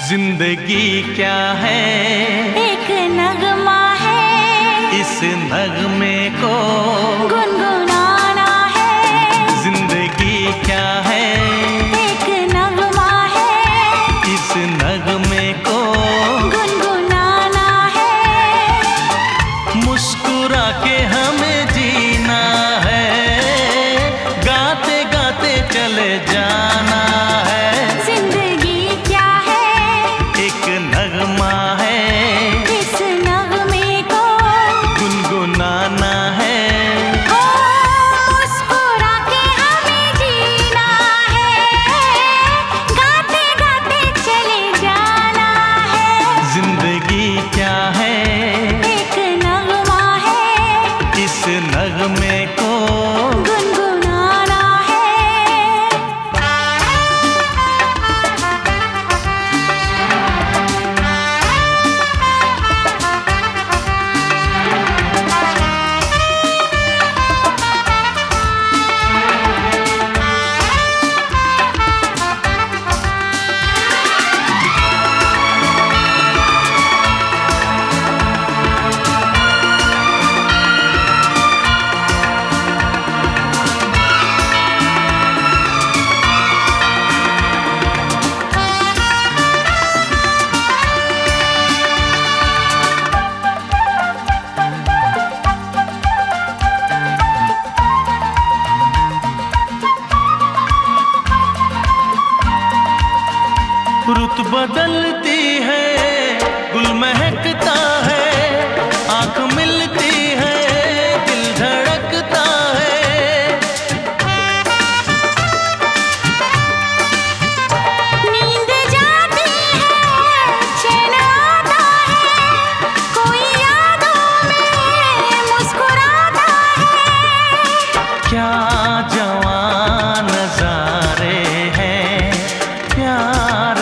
जिंदगी क्या है, एक नगमा है, इस नगमे को गुनगुनाना है। जिंदगी क्या है, एक नगमा है, इस नगमे को गुनगुनाना है। मुस्कुरा के हमें जीना है, गाते गाते चले जाना है। जिंदगी क्या है, एक नगमा है, इस नगमे को गुनगुनाना है। ओ, मुस्कुरा के हमें जीना है, गाते गाते चले जाना है। जिंदगी क्या है, एक नगमा है, इस नगमे को गुनगुनाना है। रुत बदलती है, गुल महकता है, आंख मिलती है, दिल धड़कता है। नींद जाती है, चैन आता है, कोई यादों में मुस्कुराता है। क्या जवान नजारे हैं, प्यार